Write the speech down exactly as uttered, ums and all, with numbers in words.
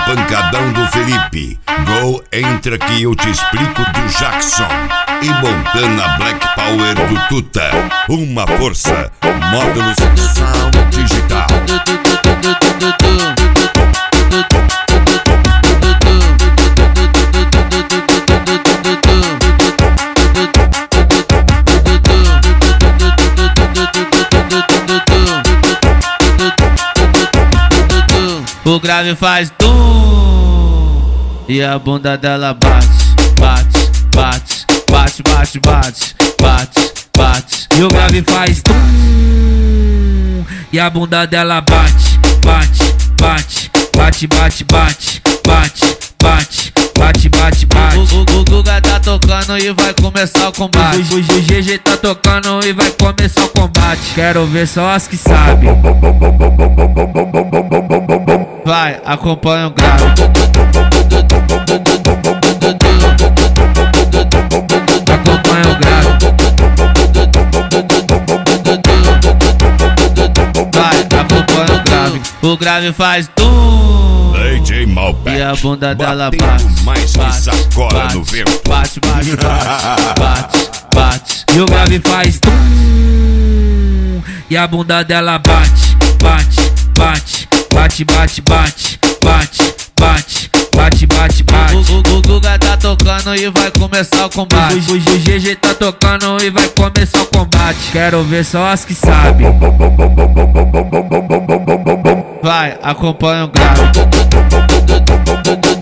pancadão do Felipe. Gol, entra que eu te explico do Jackson. E Montana Black Power do Tuta. Uma força, módulos Sound Digital. O grave faz tum e a bunda dela bate, bate, bate, bate, bate, bate, bate, bate. E o grave faz tum e a bunda dela bate, bate, bate, bate, bate, bate, bate, bate, bate, bate, bate. O, o, o Guga tá tocando e vai começar o combate. O, o, o G G tá tocando e vai começar o combate. Quero ver só as que sabem. Vai, acompanha o grave. Acompanha o grave. Vai, acompanha o grave. O grave faz tum D J Malbec. E a bunda dela batendo bate, mais que bate, sacola bate, no vento. Bate, bate, bate, bate, bate. E o grave faz tum e a bunda dela bate, bate, bate, bate, bate, bate, bate, bate, bate, bate, bate. O, o, o Guga tá tocando e vai começar o combate. O, o, o G G tá tocando e vai começar o combate. Quero ver só as que sabem. Vai, acompanha o grave.